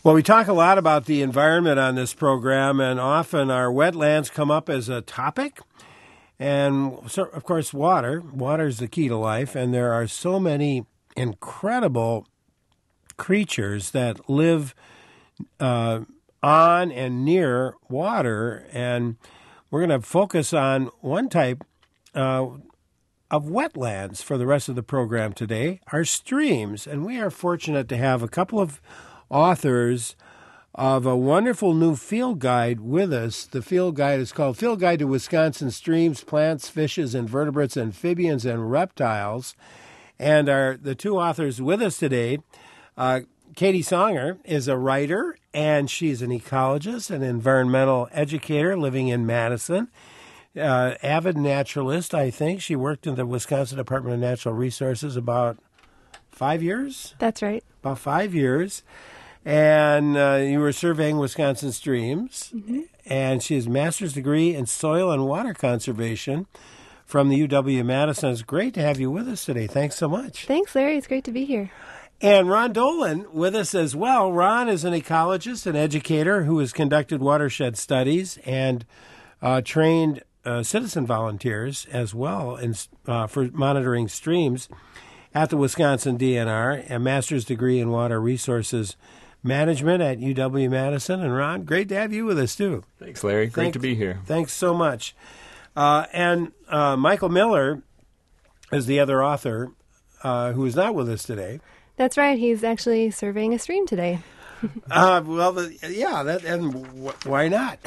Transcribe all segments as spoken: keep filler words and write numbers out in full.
Well, we talk a lot about the environment on this program, and often our wetlands come up as a topic. And, so, of course, water. Water is the key to life, and there are so many incredible creatures that live uh, on and near water. And we're going to focus on one type uh, of wetlands for the rest of the program today, our streams. And we are fortunate to have a couple of authors of a wonderful new field guide with us. The field guide is called Field Guide to Wisconsin Streams, Plants, Fishes, Invertebrates, Amphibians, and Reptiles. And our the two authors with us today, uh, Katie Songer is a writer, and she's an ecologist, an environmental educator living in Madison. Uh, avid naturalist, I think. She worked in the Wisconsin Department of Natural Resources about five years? That's right. About five years. And uh, you were surveying Wisconsin streams. Mm-hmm. And she has a master's degree in soil and water conservation from the U W-Madison. It's great to have you with us today. Thanks so much. Thanks, Larry. It's great to be here. And Ron Dolan with us as well. Ron is an ecologist and educator who has conducted watershed studies and uh, trained uh, citizen volunteers as well in, uh, for monitoring streams at the Wisconsin D N R, a master's degree in water resources management at U W-Madison. And Ron, great to have you with us too. Thanks, Larry. Great Thanks, to be here. Thanks so much. Uh, and uh, Michael Miller is the other author uh, who is not with us today. That's right. He's actually surveying a stream today. uh, well, the, yeah, that, and wh- why not?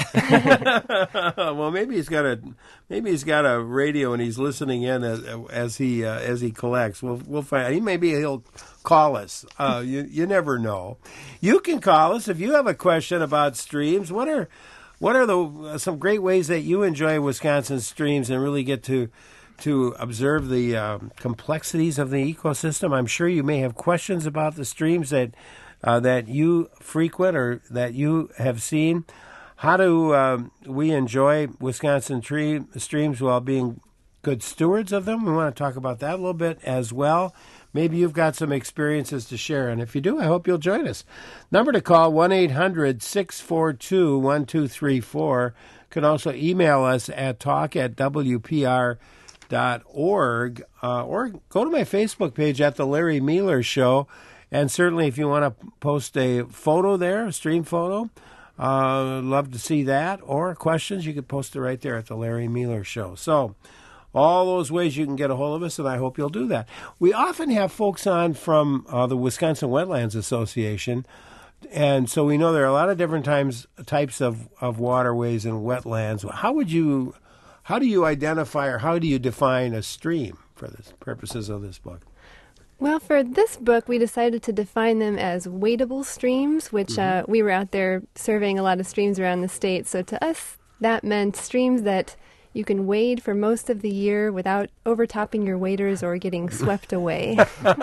Well, maybe he's got a maybe he's got a radio and he's listening in as, as he uh, as he collects. We'll we'll find. He maybe he'll call us. Uh, you you never know. You can call us if you have a question about streams. What are what are the uh, some great ways that you enjoy Wisconsin streams and really get to to observe the uh, complexities of the ecosystem? I'm sure you may have questions about the streams that. Uh, that you frequent or that you have seen. How do um, we enjoy Wisconsin tree, streams while being good stewards of them? We want to talk about that a little bit as well. Maybe you've got some experiences to share, and if you do, I hope you'll join us. Number to call, one eight hundred six four two one two three four. You can also email us at talk at w p r dot org uh, or go to my Facebook page at The Larry Mealer Show. And certainly if you want to post a photo there, a stream photo, uh, love to see that. Or questions, you can post it right there at the Larry Mealer Show. So all those ways you can get a hold of us, and I hope you'll do that. We often have folks on from uh, the Wisconsin Wetlands Association, and so we know there are a lot of different times, types of, of waterways and wetlands. How would you, how do you identify or how do you define a stream for the purposes of this book? Well, for this book, we decided to define them as wadable streams, which mm-hmm. uh, we were out there surveying a lot of streams around the state. So to us, that meant streams that you can wade for most of the year without overtopping your waders or getting swept away.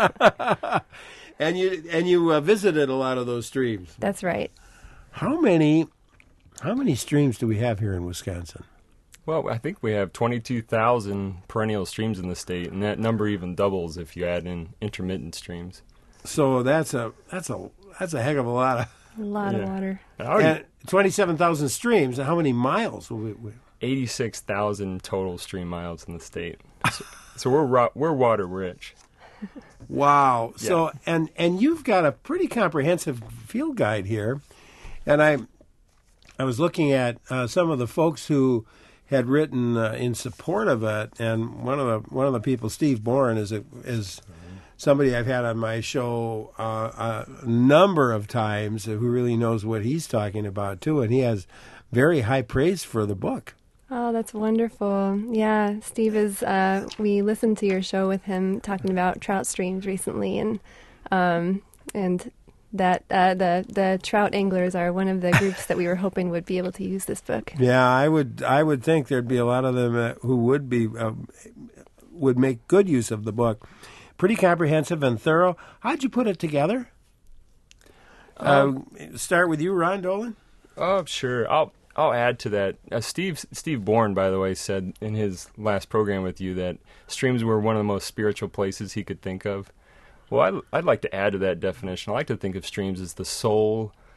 And you and you uh, visited a lot of those streams. That's right. How many how many streams do we have here in Wisconsin? Well, I think we have twenty-two thousand perennial streams in the state, and that number even doubles if you add in intermittent streams. So that's a that's a that's a heck of a lot of a lot yeah. of water. And twenty-seven thousand streams. How many miles will we? we... Eighty-six thousand total stream miles in the state. So, so we're ro- we're water rich. Wow. Yeah. So and and you've got a pretty comprehensive field guide here, and I I was looking at uh, some of the folks who had written uh, in support of it, and one of the one of the people, Steve Bourne, is a, is somebody I've had on my show uh, a number of times who really knows what he's talking about too, and he has very high praise for the book. Oh, that's wonderful. Yeah, Steve is, uh, we listened to your show with him talking about trout streams recently, and um, and that uh, the the trout anglers are one of the groups that we were hoping would be able to use this book. Yeah, I would I would think there'd be a lot of them uh, who would be uh, would make good use of the book. Pretty comprehensive and thorough. How'd you put it together? Um, uh, start with you, Ron Dolan. Oh, sure. I'll I'll add to that. Uh, Steve Steve Bourne, by the way, said in his last program with you that streams were one of the most spiritual places he could think of. Well, I'd, I'd like to add to that definition. I like to think of streams as the soul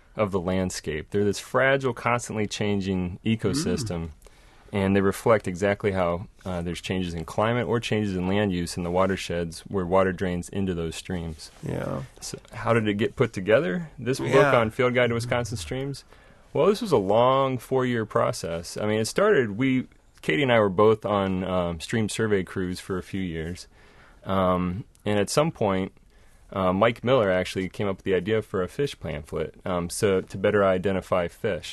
of the landscape. They're this fragile, constantly changing ecosystem, mm. and they reflect exactly how uh, there's changes in climate or changes in land use in the watersheds where water drains into those streams. Yeah. So how did it get put together? This book yeah. on Field Guide to Wisconsin Streams? Well, this was a long four-year process. I mean, it started, we, Katie and I were both on um, stream survey crews for a few years. Um, and at some point, uh, Mike Miller actually came up with the idea for a fish pamphlet um, so to better identify fish.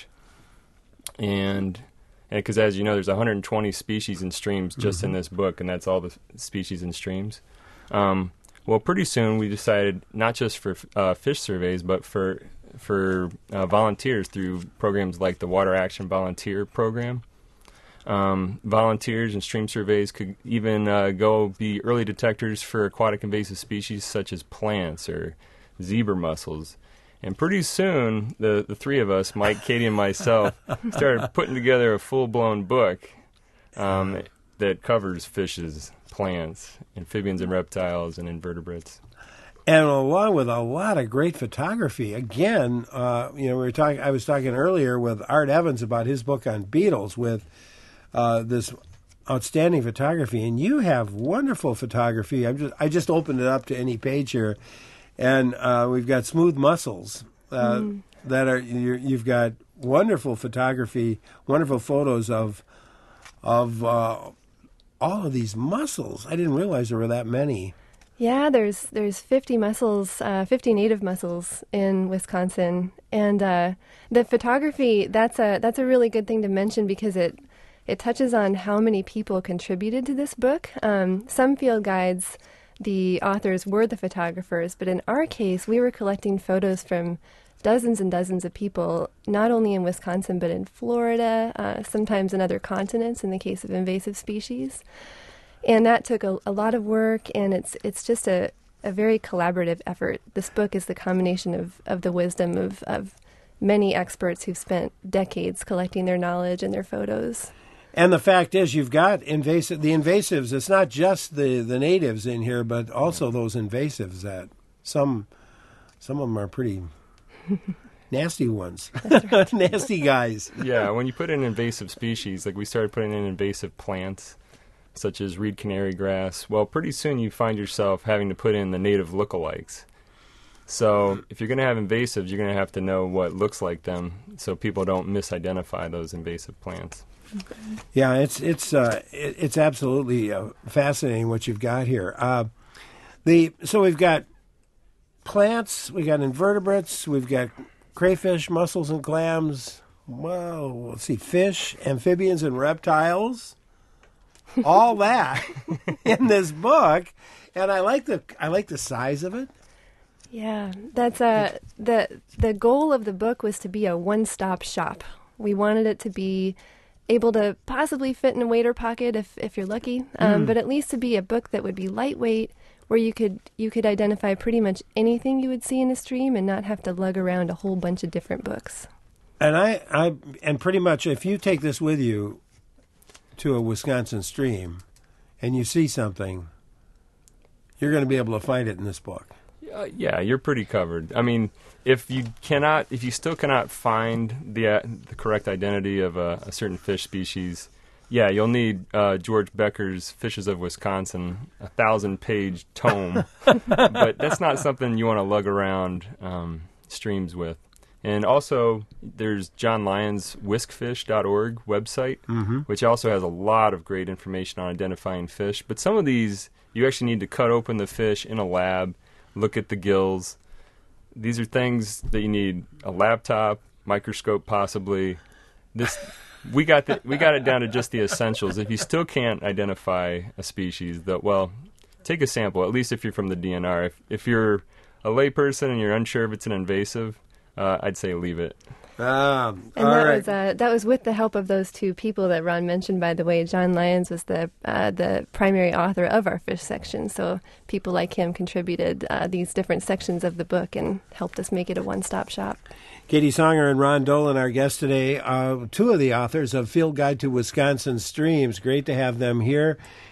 And because, as you know, there's one hundred twenty species in streams just mm-hmm. in this book, and that's all the species in streams. Um, well, pretty soon we decided not just for uh, fish surveys, but for for uh, volunteers through programs like the Water Action Volunteer Program. Um, volunteers and stream surveys could even uh, go be early detectors for aquatic invasive species such as plants or zebra mussels. And pretty soon, the, the three of us, Mike, Katie, and myself, started putting together a full-blown book um, that covers fishes, plants, amphibians and reptiles, and invertebrates. And along with a lot of great photography. Again, uh, you know, we were talking. I was talking earlier with Art Evans about his book on beetles with uh, this outstanding photography. And you have wonderful photography. I'm just, I just opened it up to any page here. And uh, we've got smooth mussels uh, mm. that are. You're, you've got wonderful photography, wonderful photos of of uh, all of these mussels. I didn't realize there were that many. Yeah, there's there's fifty mussels, uh, fifty native mussels in Wisconsin, and uh, the photography. That's a that's a really good thing to mention because it it touches on how many people contributed to this book. Um, some field guides, the authors were the photographers, but in our case, we were collecting photos from dozens and dozens of people, not only in Wisconsin, but in Florida, uh, sometimes in other continents in the case of invasive species. And that took a, a lot of work, and it's it's just a, a very collaborative effort. This book is the combination of, of the wisdom of, of many experts who've spent decades collecting their knowledge and their photos. And the fact is, you've got invasive the invasives. It's not just the, the natives in here, but also those invasives that some some of them are pretty nasty ones, right. Nasty guys. Yeah, when you put in invasive species, like we started putting in invasive plants, such as reed canary grass. Well, pretty soon you find yourself having to put in the native lookalikes. So if you're going to have invasives, you're going to have to know what looks like them, so people don't misidentify those invasive plants. Yeah, it's it's uh, it, it's absolutely uh, fascinating what you've got here. Uh, the so we've got plants, we've got invertebrates, we've got crayfish, mussels, and clams. Well, let's see, fish, amphibians, and reptiles. All that in this book, and I like the I like the size of it. Yeah, that's a the the goal of the book was to be a one-stop shop. We wanted it to be able to possibly fit in a waiter pocket if, if you're lucky, um, mm. but at least to be a book that would be lightweight, where you could you could identify pretty much anything you would see in a stream and not have to lug around a whole bunch of different books. And I, I and pretty much if you take this with you to a Wisconsin stream and you see something, you're going to be able to find it in this book. Uh, yeah, you're pretty covered. I mean, if you cannot, if you still cannot find the uh, the correct identity of a, a certain fish species, yeah, you'll need uh, George Becker's Fishes of Wisconsin, a thousand-page tome. But that's not something you want to lug around um, streams with. And also, there's John Lyons' whiskfish dot org website, mm-hmm. which also has a lot of great information on identifying fish. But some of these, you actually need to cut open the fish in a lab, look at the gills. These are things that you need a laptop, microscope possibly. This we got the, we got it down to just the essentials. If you still can't identify a species, that well, take a sample, at least if you're from the D N R. If, if you're a layperson and you're unsure if it's an invasive, Uh, I'd say leave it. Um, and all that right. was uh, that was with the help of those two people that Ron mentioned. By the way, John Lyons was the uh, the primary author of our fish section, so people like him contributed uh, these different sections of the book and helped us make it a one-stop shop. Katie Songer and Ron Dolan, our guests today, uh, two of the authors of Field Guide to Wisconsin Streams. Great to have them here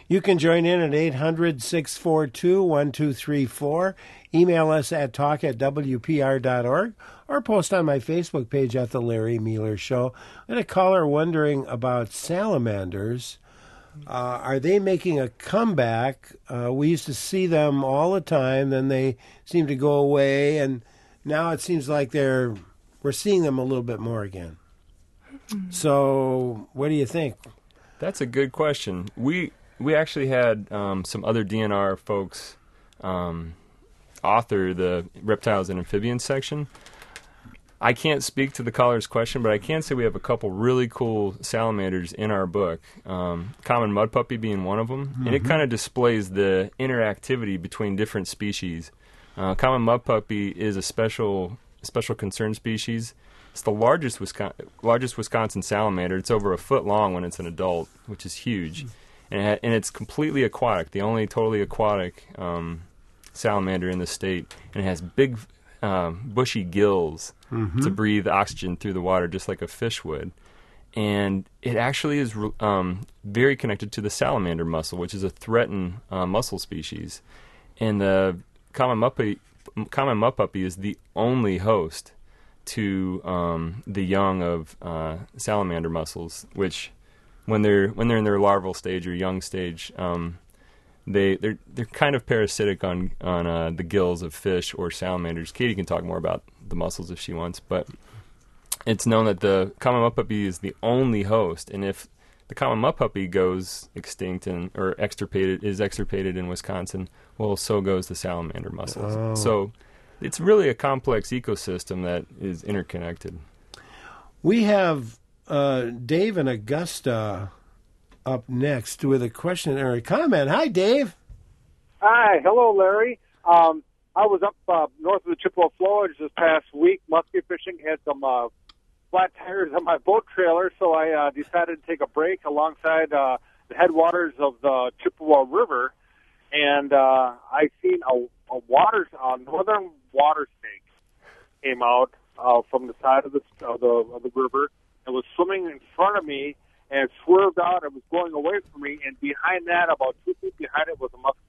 You can join in at eight hundred, six four two, one two three four. Email us at talk at w p r dot org or post on my Facebook page at The Larry Mueller Show. I had a caller wondering about salamanders. Uh, are they making a comeback? Uh, we used to see them all the time, then they seem to go away, and now it seems like they're we're seeing them a little bit more again. So, what do you think? That's a good question. We we actually had um, some other D N R folks um, author the reptiles and amphibians section. I can't speak to the caller's question, but I can say we have a couple really cool salamanders in our book, um, common mud puppy being one of them, mm-hmm. and it kind of displays the interactivity between different species. Uh, common mud puppy is a special special concern species. It's the largest Wisconsin, largest Wisconsin salamander. It's over a foot long when it's an adult, which is huge, and, it ha- and it's completely aquatic, the only totally aquatic um, salamander in the state, and it has big um, bushy gills mm-hmm. to breathe oxygen through the water just like a fish would. And it actually is um, very connected to the salamander mussel, which is a threatened uh, mussel species. And the common mud puppy, common mud puppy is the only host to um, the young of uh, salamander mussels, which when they're when they're in their larval stage or young stage, um, they they're they're kind of parasitic on on uh, the gills of fish or salamanders. Katie can talk more about the mussels if she wants, but it's known that the common mud puppy is the only host, and if the common mud puppy goes extinct and or extirpated is extirpated in Wisconsin, well, so goes the salamander mussels. Oh. So it's really a complex ecosystem that is interconnected. We have uh, Dave in Augusta up next with a question or a comment. Hi, Dave. Hi. Hello, Larry. Um, I was up uh, north of the Chippewa Flowage this past week, muskie fishing, had some uh, flat tires on my boat trailer, so I uh, decided to take a break alongside uh, the headwaters of the Chippewa River, and uh, I seen a, a water, a northern water snake came out uh, from the side of the, of the of the river. It was swimming in front of me and swerved out. It was going away from me, and behind that, about two feet behind it, was a muskie.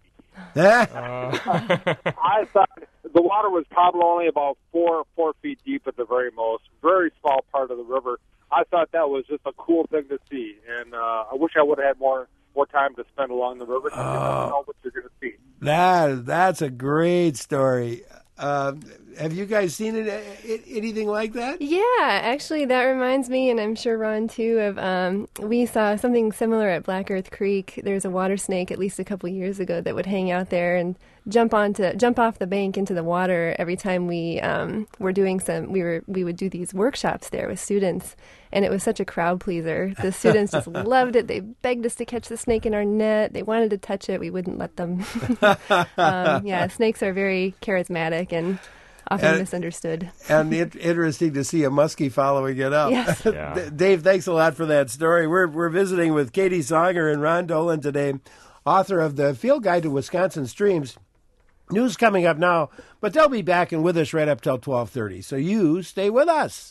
uh. I thought the water was probably only about four four feet deep at the very most, very small part of the river. I thought that was just a cool thing to see, and uh, I wish I would have had more more time to spend along the river. So you never know what you're going to see. That that's a great story. Uh, have you guys seen it, it, anything like that? Yeah, actually, that reminds me, and I'm sure Ron too, of um, we saw something similar at Black Earth Creek. There's a water snake at least a couple years ago that would hang out there and jump onto jump off the bank into the water every time we um, were doing some. We were we would do these workshops there with students, and it was such a crowd pleaser. The students just loved it. They begged us to catch the snake in our net. They wanted to touch it. We wouldn't let them. um, yeah, snakes are very charismatic and often and, misunderstood. And it, interesting to see a muskie following it up. Yes. Yeah. Dave, thanks a lot for that story. We're we're visiting with Katie Songer and Ron Dolan today, author of the Field Guide to Wisconsin Streams. News coming up now, but they'll be back and with us right up till twelve thirty. So you stay with us.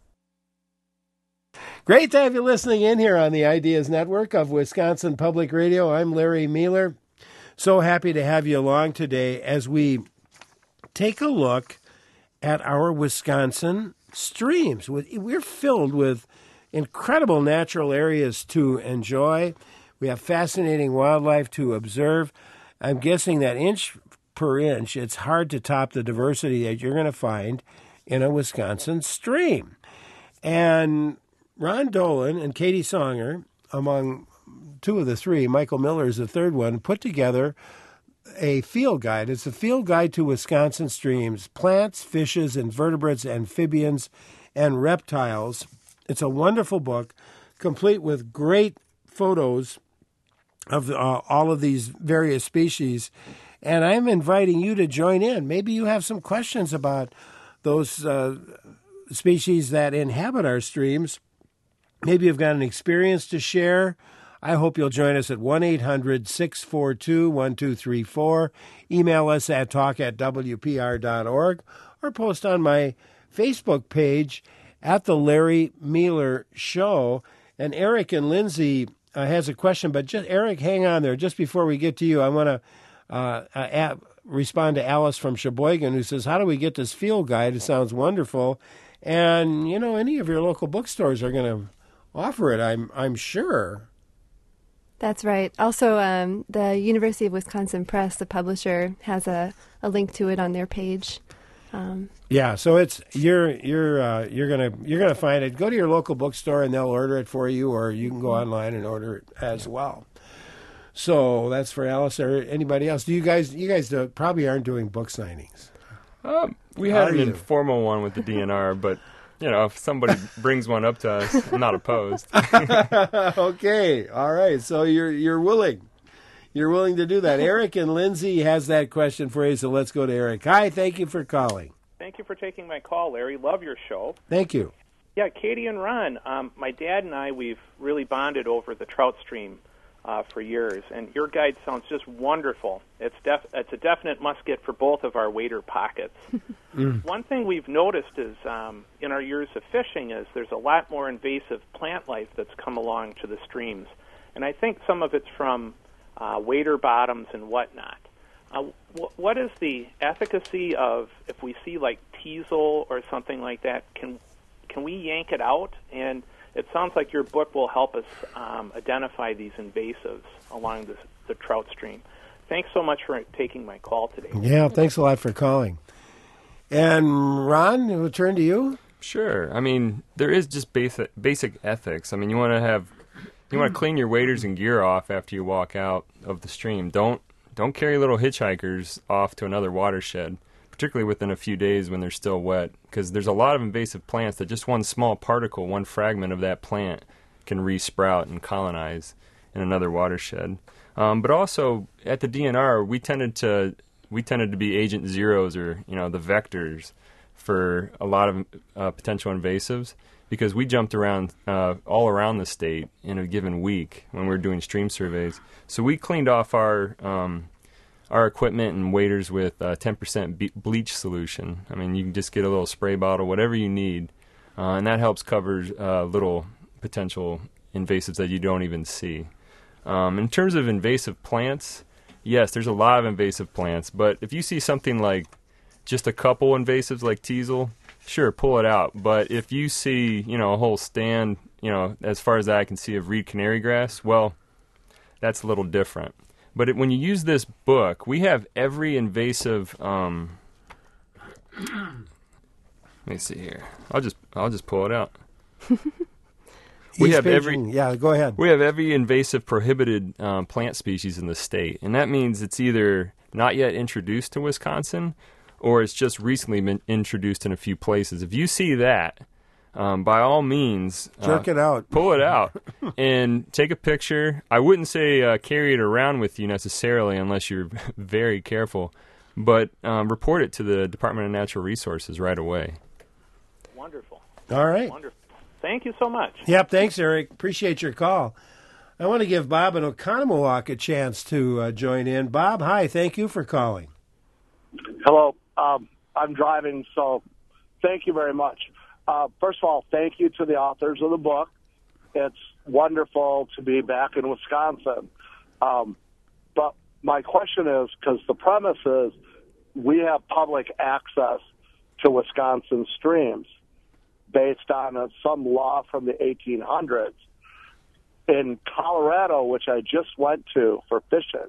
Great to have you listening in here on the Ideas Network of Wisconsin Public Radio. I'm Larry Mueller. So happy to have you along today as we take a look at our Wisconsin streams. We're filled with incredible natural areas to enjoy. We have fascinating wildlife to observe. I'm guessing that inch per inch, it's hard to top the diversity that you're going to find in a Wisconsin stream. And Ron Dolan and Katie Songer, among two of the three, Michael Miller is the third one, put together a field guide. It's a field guide to Wisconsin streams, plants, fishes, invertebrates, amphibians, and reptiles. It's a wonderful book, complete with great photos of uh, all of these various species. And I'm inviting you to join in. Maybe you have some questions about those uh, species that inhabit our streams. Maybe you've got an experience to share. I hope you'll join us at one eight hundred, six four two, one two three four. Email us at talk at w p r dot org or post on my Facebook page at The Larry Mueller Show. And Eric and Lindsay uh, has a question, but just Eric, hang on there. Just before we get to you, I want to uh, uh, add, respond to Alice from Sheboygan, who says, how do we get this field guide? It sounds wonderful. And, you know, any of your local bookstores are going to offer it, I'm I'm sure. That's right. Also, um, the University of Wisconsin Press, the publisher, has a, a link to it on their page. Um, yeah, so it's you're you're uh, you're gonna you're gonna find it. Go to your local bookstore and they'll order it for you, or you can go online and order it as well. So that's for Alice or anybody else. Do you guys you guys uh, probably aren't doing book signings? Um, we How had are an you? informal one with the D N R, but you know, if somebody brings one up to us, I'm not opposed. Okay, all right. So you're you're willing, you're willing to do that. Eric and Lindsay has that question for you. So let's go to Eric. Hi, thank you for calling. Thank you for taking my call, Larry. Love your show. Thank you. Yeah, Katie and Ron, um, my dad and I, we've really bonded over the trout stream uh, for years, and your guide sounds just wonderful. It's def- it's a definite must-get for both of our wader pockets. mm. One thing we've noticed is um, in our years of fishing is there's a lot more invasive plant life that's come along to the streams, and I think some of it's from uh, wader bottoms and whatnot. Uh, wh- what is the efficacy of, if we see like teasel or something like that, can can we yank it out? And it sounds like your book will help us um, identify these invasives along the, the trout stream. Thanks so much for taking my call today. Yeah, thanks a lot for calling. And Ron, we'll turn to you. Sure. I mean, there is just basic basic ethics. I mean, you want to have you want to clean your waders and gear off after you walk out of the stream. Don't don't carry little hitchhikers off to another watershed, particularly within a few days when they're still wet, because there's a lot of invasive plants that just one small particle, one fragment of that plant can re-sprout and colonize in another watershed. Um, but also at the D N R, we tended to we tended to be agent zeros, or you know, the vectors for a lot of uh, potential invasives, because we jumped around uh, all around the state in a given week when we were doing stream surveys. So we cleaned off our um, our equipment and waders with uh, ten percent be- bleach solution. I mean, you can just get a little spray bottle, whatever you need, uh, and that helps cover uh, little potential invasives that you don't even see. Um, in terms of invasive plants, yes, there's a lot of invasive plants, but if you see something like just a couple invasives like teasel, sure, pull it out. But if you see, you know, a whole stand, you know, as far as I can see, of reed canary grass, well, that's a little different. But it, when you use this book, we have every invasive. Um, let me see here. I'll just I'll just pull it out. we East have Beijing. every Yeah, go ahead. we have every invasive prohibited um, plant species in the state, and that means it's either not yet introduced to Wisconsin, or it's just recently been introduced in a few places. If you see that, um, by all means, Jerk uh, it out. pull it out and take a picture. I wouldn't say uh, carry it around with you necessarily unless you're very careful, but um, report it to the Department of Natural Resources right away. Wonderful. All right. Wonderful. Thank you so much. Yep, thanks, Eric. Appreciate your call. I want to give Bob in Oconomowoc a chance to uh, join in. Bob, hi. Thank you for calling. Hello. Um, I'm driving, so thank you very much. Uh, first of all, thank you to the authors of the book. It's wonderful to be back in Wisconsin. Um, but my question is, because the premise is we have public access to Wisconsin streams based on uh, some law from the eighteen hundreds. In Colorado, which I just went to for fishing,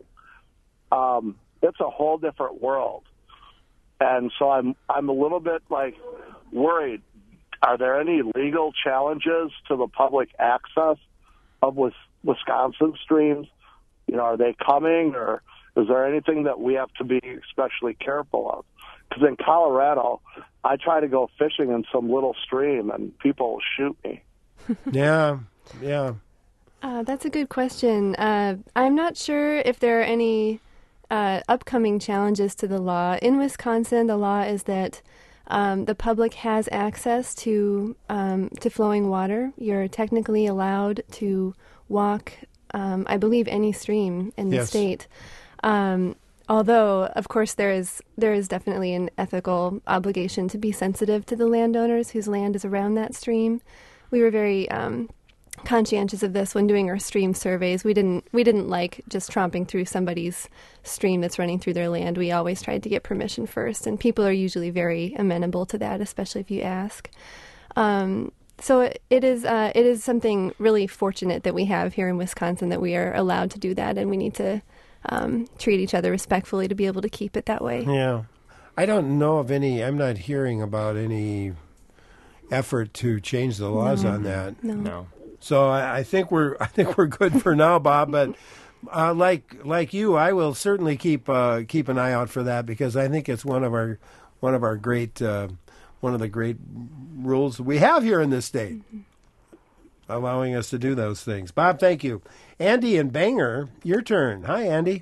um, it's a whole different world. And so I'm I'm a little bit like worried. Are there any legal challenges to the public access of Wisconsin streams? You know, are they coming, or is there anything that we have to be especially careful of? Because in Colorado, I try to go fishing in some little stream, and people shoot me. Yeah, yeah. Uh, that's a good question. Uh, I'm not sure if there are any uh, upcoming challenges to the law. In Wisconsin, the law is that um, the public has access to um, to flowing water. You're technically allowed to walk, um, I believe, any stream in the Yes. state. Um, although, of course, there is there is definitely an ethical obligation to be sensitive to the landowners whose land is around that stream. We were very um, conscientious of this when doing our stream surveys. We didn't we didn't like just tromping through somebody's stream that's running through their land. We always tried to get permission first, and people are usually very amenable to that, especially if you ask. Um, so it, it is uh, it is something really fortunate that we have here in Wisconsin, that we are allowed to do that, and we need to um, treat each other respectfully to be able to keep it that way. Yeah. I don't know of any, I'm not hearing about any effort to change the laws No. on that. No. No. So I, I think we're I think we're good for now, Bob. But uh, like like you, I will certainly keep uh, keep an eye out for that, because I think it's one of our one of our great uh, one of the great rules we have here in this state, mm-hmm. allowing us to do those things. Bob, thank you. Andy and Bangor, your turn. Hi, Andy.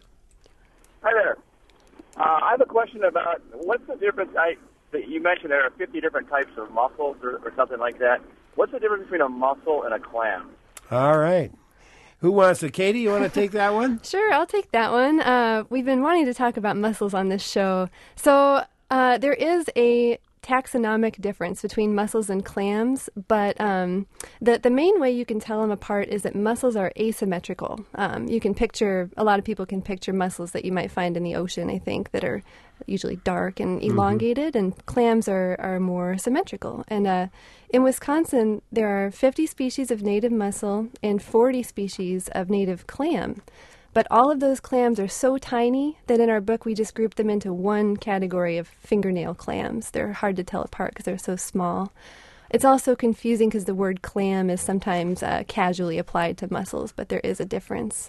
Hi there. Uh, I have a question about what's the difference. I that you mentioned there are fifty different types of mussels or, or something like that. What's the difference between a mussel and a clam? All right. Who wants to? Katie, you want to take that one? Sure, I'll take that one. Uh, we've been wanting to talk about mussels on this show. So uh, there is a taxonomic difference between mussels and clams, but um, the, the main way you can tell them apart is that mussels are asymmetrical. Um, you can picture, a lot of people can picture mussels that you might find in the ocean, I think, that are usually dark and elongated, mm-hmm. and clams are, are more symmetrical. And uh, in Wisconsin, there are fifty species of native mussel and forty species of native clam. But all of those clams are so tiny that in our book we just grouped them into one category of fingernail clams. They're hard to tell apart because they're so small. It's also confusing because the word clam is sometimes uh, casually applied to mussels, but there is a difference.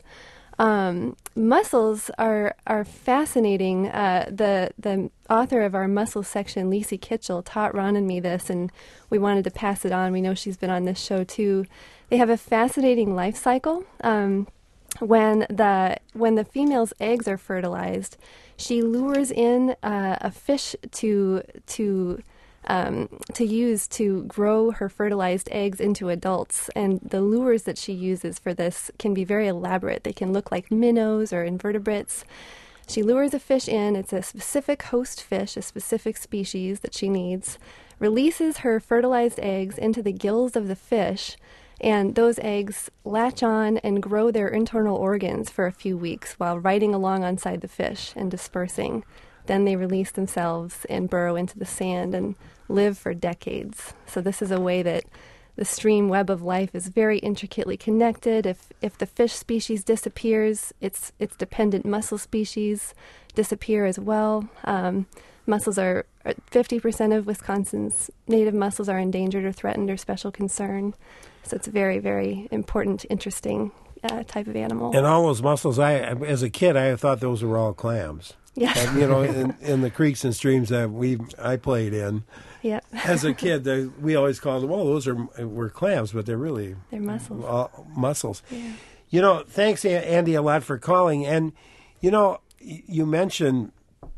Um, mussels are are fascinating. Uh, the the author of our mussel section, Lisi Kitchell, taught Ron and me this, and we wanted to pass it on. We know she's been on this show too. They have a fascinating life cycle. Um, When the when the female's eggs are fertilized, she lures in uh, a fish to to um, to use to grow her fertilized eggs into adults. And the lures that she uses for this can be very elaborate. They can look like minnows or invertebrates. She lures a fish in. It's a specific host fish, a specific species that she needs. Releases her fertilized eggs into the gills of the fish. And those eggs latch on and grow their internal organs for a few weeks while riding along onside the fish and dispersing. Then they release themselves and burrow into the sand and live for decades. So this is a way that the stream web of life is very intricately connected. If if the fish species disappears, its its dependent mussel species disappear as well. Um, mussels are fifty percent of Wisconsin's native mussels are endangered or threatened or special concern. So it's a very, very important, interesting uh, type of animal. And all those mussels, I as a kid, I thought those were all clams. Yeah. And, you know, in, in the creeks and streams that we I played in. Yeah. As a kid, they, we always called them, well, those are were clams, but they're really They're mussels. All, mussels. Yeah. You know, thanks, Andy, a lot for calling. And, you know, you mentioned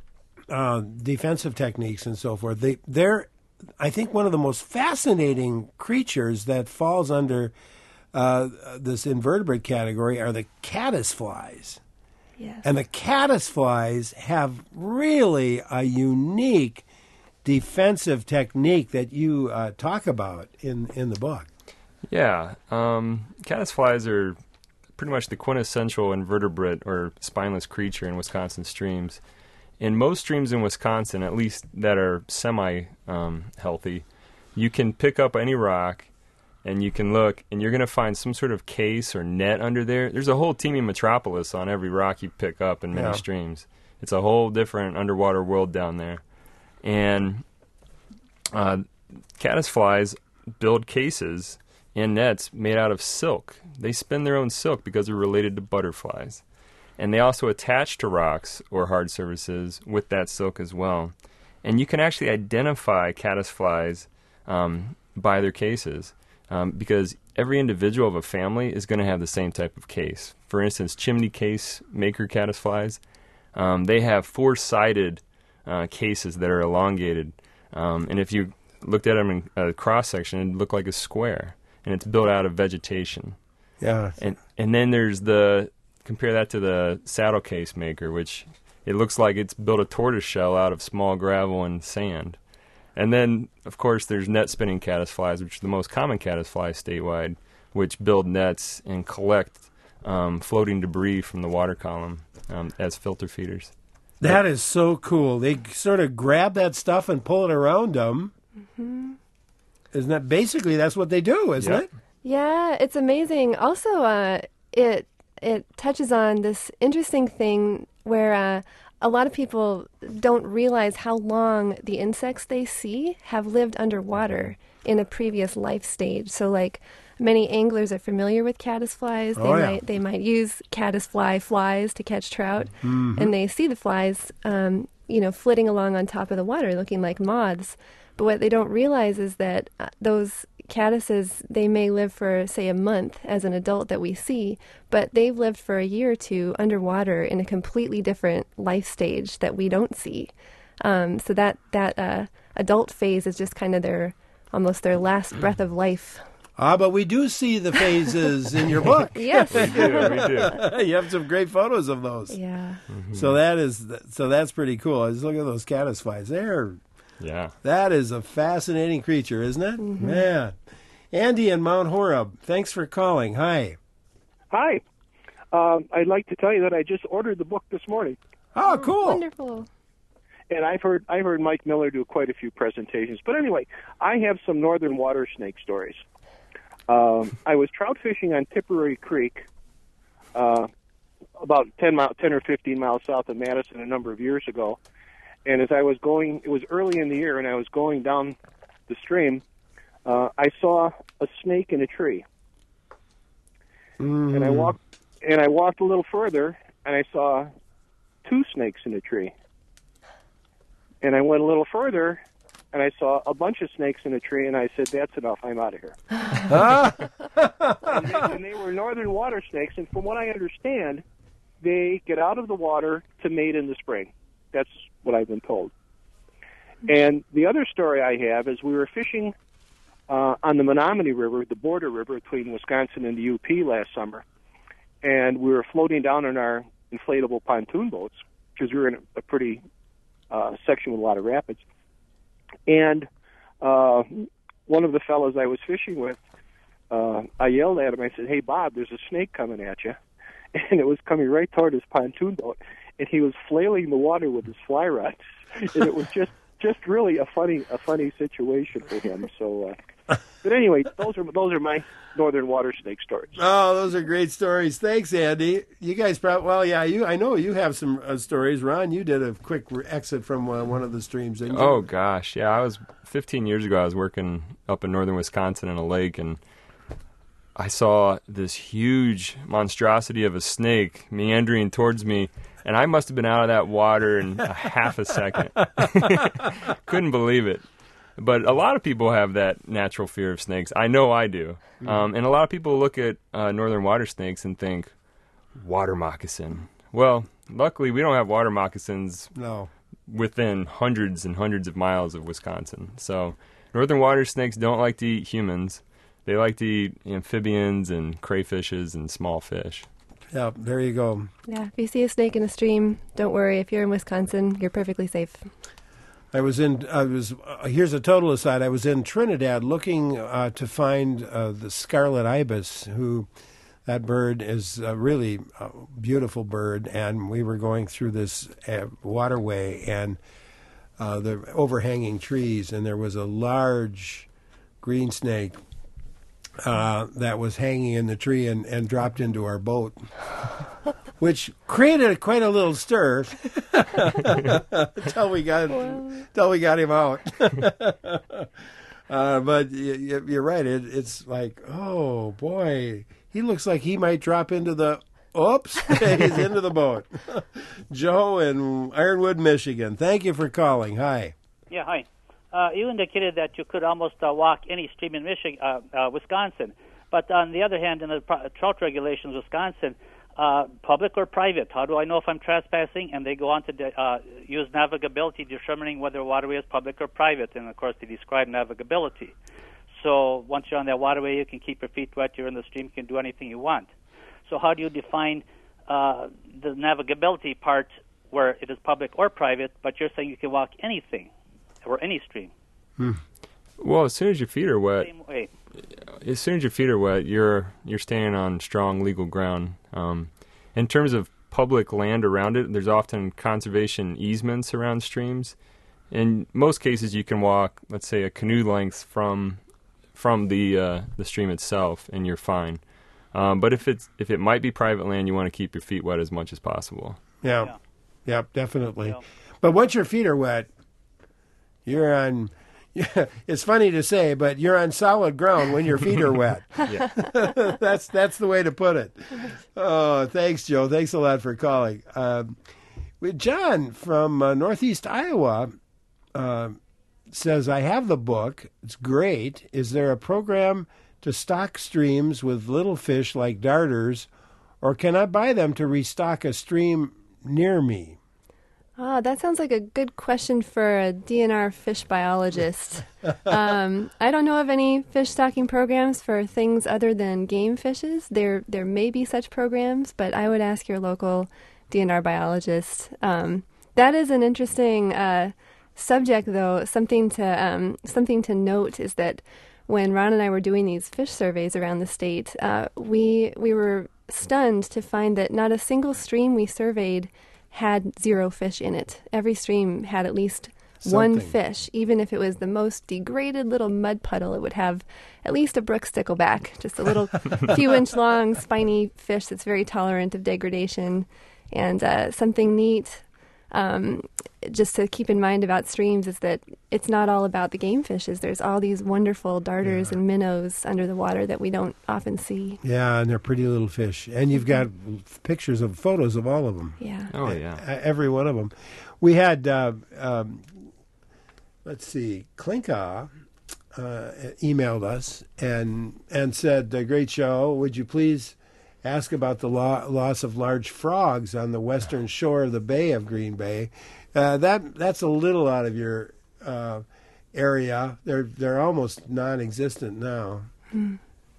uh, defensive techniques and so forth. They, they're I think one of the most fascinating creatures that falls under uh, this invertebrate category are the caddisflies. Yes. And the caddisflies have really a unique defensive technique that you uh, talk about in, in the book. Yeah. Um, caddisflies are pretty much the quintessential invertebrate or spineless creature in Wisconsin streams. In most streams in Wisconsin, at least that are semi-healthy, um, you can pick up any rock and you can look, and you're going to find some sort of case or net under there. There's a whole teeming metropolis on every rock you pick up in many Yeah. streams. It's a whole different underwater world down there. And uh, caddisflies build cases and nets made out of silk. They spin their own silk because they're related to butterflies. And they also attach to rocks or hard surfaces with that silk as well. And you can actually identify caddisflies um, by their cases um, because every individual of a family is going to have the same type of case. For instance, chimney case maker caddisflies, um, they have four-sided uh, cases that are elongated. Um, and if you looked at them in a cross-section, it'd look like a square. And it's built out of vegetation. Yeah. And, and then there's the... Compare that to the saddle case maker, which it looks like it's built a tortoise shell out of small gravel and sand. And then, of course, there's net spinning caddisflies, which are the most common caddisflies statewide, which build nets and collect um, floating debris from the water column um, as filter feeders. That is so cool. They sort of grab that stuff and pull it around them. Mm-hmm. Isn't that basically that's what they do, isn't Yep. it? Yeah, it's amazing. Also, uh, it it touches on this interesting thing where uh, a lot of people don't realize how long the insects they see have lived underwater in a previous life stage. So, like, many anglers are familiar with caddisflies. They Oh, yeah. might they might use caddisfly flies to catch trout, Mm-hmm. and they see the flies, um, you know, flitting along on top of the water, looking like moths. But what they don't realize is that uh, those caddises, they may live for, say, a month as an adult that we see, but they've lived for a year or two underwater in a completely different life stage that we don't see. Um, so that that uh, adult phase is just kind of their almost their last breath of life. Ah, but we do see the phases in your book. Yes. We do, we do. You have some great photos of those. Yeah. So that is so that's pretty cool. Just look at those caddisflies. They're Yeah. that is a fascinating creature, isn't it? Mm-hmm. Man. Andy in Mount Horeb, thanks for calling. Hi. Hi. Um, I'd like to tell you that I just ordered the book this morning, Oh, cool. Wonderful. and I've heard I've heard Mike Miller do quite a few presentations. But anyway, I have some northern water snake stories. Um, I was trout fishing on Tipperary Creek, uh, about ten mile, ten or fifteen miles south of Madison, a number of years ago. And as I was going, it was early in the year, and I was going down the stream. Uh, I saw a snake in a tree. Mm. And I walked, and I walked a little further, and I saw two snakes in a tree. And I went a little further, and I saw a bunch of snakes in a tree, and I said, "That's enough. I'm out of here." and, they, and they were northern water snakes, and from what I understand, they get out of the water to mate in the spring. That's what I've been told. And the other story I have is we were fishing uh, on the Menominee River, the border river between Wisconsin and the U P last summer. And we were floating down in our inflatable pontoon boats because we were in a, a pretty uh, section with a lot of rapids. And uh, one of the fellows I was fishing with, uh, I yelled at him. I said, "Hey, Bob, there's a snake coming at you." And it was coming right toward his pontoon boat. And he was flailing the water with his fly rods. And it was just, just really a funny, a funny situation for him. So, uh, but anyway, those are those are my northern water snake stories. Oh, those are great stories. Thanks, Andy. You guys probably, well, yeah, you. I know you have some uh, stories. Ron, you did a quick re- exit from uh, one of the streams, didn't you? Oh gosh, yeah. I was fifteen years ago. I was working up in northern Wisconsin in a lake, and I saw this huge monstrosity of a snake meandering towards me, and I must have been out of that water in a half a second. Couldn't believe it. But a lot of people have that natural fear of snakes. I know I do. Mm. Um, and a lot of people look at uh, northern water snakes and think, water moccasin. Well, luckily we don't have water moccasins No. within hundreds and hundreds of miles of Wisconsin. So northern water snakes don't like to eat humans. They like to eat amphibians and crayfishes and small fish. Yeah, there you go. Yeah, if you see a snake in a stream, don't worry. If you're in Wisconsin, you're perfectly safe. I was in. I was. Uh, here's a total aside. I was in Trinidad looking uh, to find uh, the scarlet ibis. Who, that bird is a really uh, beautiful bird, and we were going through this uh, waterway and uh, the overhanging trees, and there was a large green snake uh, that was hanging in the tree and, and dropped into our boat, which created quite a little stir until we got until we got him out. uh, but y- you're right. It, it's like, oh boy, he looks like he might drop into the. Oops, he's into the boat. Joe in Ironwood, Michigan. Thank you for calling. Hi. Yeah, hi. Uh, you indicated that you could almost uh, walk any stream in Michigan, uh, uh, Wisconsin. But on the other hand, in the pro- trout regulations, Wisconsin, uh, public or private, how do I know if I'm trespassing? And they go on to de- uh, use navigability, determining whether a waterway is public or private. And, of course, they describe navigability. So once you're on that waterway, you can keep your feet wet. You're in the stream. You can do anything you want. So how do you define uh, the navigability part where it is public or private, but you're saying you can walk anything or any stream? Hmm. Well, as soon as your feet are wet, Same way. as soon as your feet are wet, you're you're standing on strong legal ground. Um, in terms of public land around it, there's often conservation easements around streams. In most cases, you can walk, let's say, a canoe length from from the uh, the stream itself, and you're fine. Um, but if it's if it might be private land, you want to keep your feet wet as much as possible. Yeah, Yeah. yep, definitely. Yeah. But once your feet are wet, you're on. It's funny to say, but you're on solid ground when your feet are wet. Yeah. that's that's the way to put it. Oh, thanks, Joe. Thanks a lot for calling. Um, with John from uh, Northeast Iowa uh, says, "I have the book. It's great. Is there a program to stock streams with little fish like darters, or can I buy them to restock a stream near me?" Ah, that sounds like a good question for a D N R fish biologist. um, I don't know of any fish stocking programs for things other than game fishes. There, there may be such programs, but I would ask your local D N R biologist. Um, that is an interesting uh, subject, though. Something to um, something to note is that when Ron and I were doing these fish surveys around the state, uh, we we were stunned to find that not a single stream we surveyed had zero fish in it. Every stream had at least one Something. fish. Even if it was the most degraded little mud puddle, it would have at least a brook stickleback, just a little few inch long spiny fish that's very tolerant of degradation. And uh, something neat um, just to keep in mind about streams is that it's not all about the game fishes. There's all these wonderful darters Yeah. and minnows under the water that we don't often see. Yeah, and they're pretty little fish. And you've got pictures of photos of all of them. Yeah. Oh, yeah. E- Every one of them. We had, uh, um, let's see, Klinka uh, emailed us and and said, uh, great show. Would you please ask about the lo- loss of large frogs on the western shore of the Bay of Green Bay? Uh, that That's a little out of your uh, area. They're, they're almost non-existent now. Mm.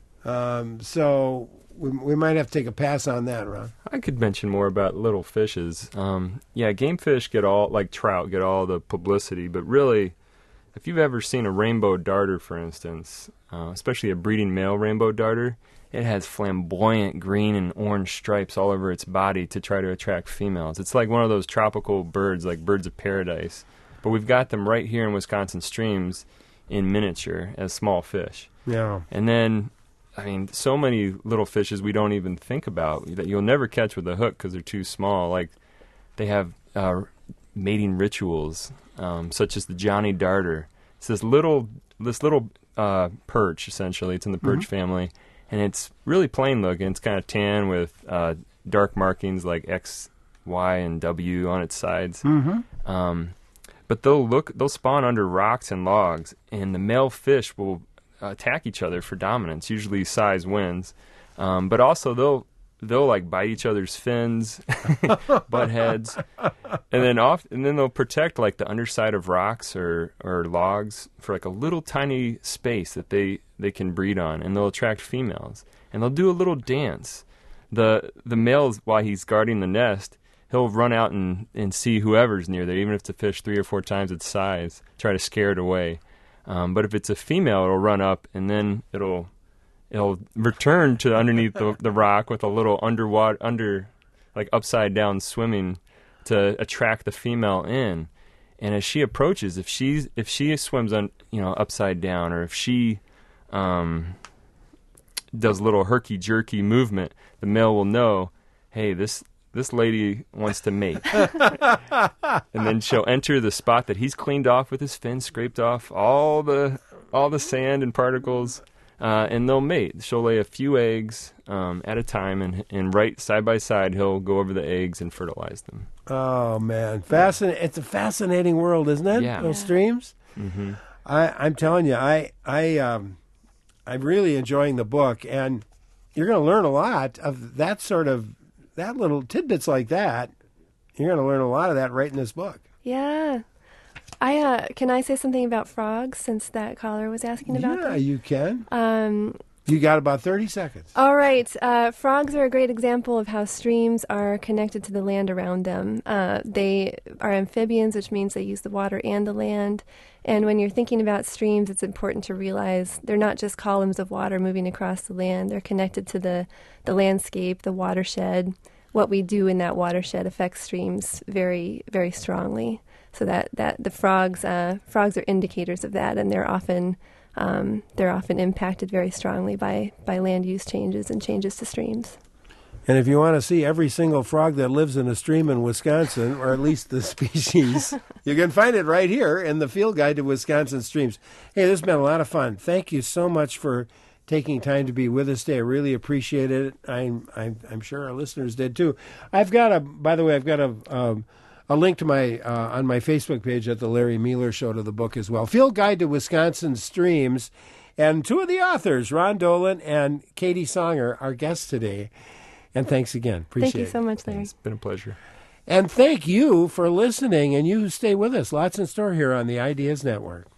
Um, so we, we might have to take a pass on that, Ron. I could mention more about little fishes. Um, yeah, game fish get all, like trout, get all the publicity, but really, if you've ever seen a rainbow darter, for instance, uh, especially a breeding male rainbow darter, it has flamboyant green and orange stripes all over its body to try to attract females. It's like one of those tropical birds, like birds of paradise. But we've got them right here in Wisconsin streams in miniature as small fish. Yeah. And then, I mean, so many little fishes we don't even think about that you'll never catch with a hook because they're too small. Like, they have uh, mating rituals, um, such as the Johnny Darter. It's this little, this little uh, perch, essentially. It's in the perch Mhm. family. And it's really plain looking. It's kind of tan with uh, dark markings like X, Y, and W on its sides. Mm-hmm. Um, but they'll look, they'll spawn under rocks and logs, and the male fish will attack each other for dominance. Usually, size wins, um, but also they'll they'll like bite each other's fins, butt heads, and then off, and then they'll protect like the underside of rocks or or logs for like a little tiny space that they they can breed on, and they'll attract females, and they'll do a little dance. The the males, while he's guarding the nest, he'll run out and, and see whoever's near there, even if it's a fish three or four times its size, try to scare it away. Um, but if it's a female, it'll run up, and then it'll it'll return to underneath the, the rock with a little underwater, under, like upside down swimming to attract the female in. And as she approaches, if she's if she swims on you know upside down, or if she um, does a little herky jerky movement, the male will know, hey, this. This lady wants to mate. And then she'll enter the spot that he's cleaned off with his fin, scraped off all the all the sand and particles, uh, and they'll mate. She'll lay a few eggs um, at a time, and, and right side by side, he'll go over the eggs and fertilize them. Oh, man. Fascin- It's a fascinating world, isn't it? Yeah. Those Yeah. streams? Mm-hmm. I, I'm telling you, I, I, um, I'm really enjoying the book, and you're going to learn a lot of that sort of, that little tidbits like that. You're going to learn a lot of that right in this book. Yeah. I uh, can I say something about frogs since that caller was asking about Yeah, them? you can. Um, You got about thirty seconds. All right. Uh, frogs are a great example of how streams are connected to the land around them. Uh, they are amphibians, which means they use the water and the land. And when you're thinking about streams, it's important to realize they're not just columns of water moving across the land. They're connected to the, the landscape, the watershed. What we do in that watershed affects streams very, very strongly. So that, that the frogs uh, frogs are indicators of that, and they're often um, they're often impacted very strongly by, by land use changes and changes to streams. And if you want to see every single frog that lives in a stream in Wisconsin, or at least the species, you can find it right here in the Field Guide to Wisconsin Streams. Hey, this has been a lot of fun. Thank you so much for taking time to be with us today. I really appreciate it. I'm I'm, I'm sure our listeners did too. I've got a, by the way, I've got a um, a link to my uh, on my Facebook page at the Larry Mueller Show to the book as well. Field Guide to Wisconsin Streams, and two of the authors, Ron Dolan and Katie Songer, our guests today. And thanks again. Appreciate it. Thank you so much, Larry. It's been a pleasure. And thank you for listening, and you stay with us. Lots in store here on the Ideas Network.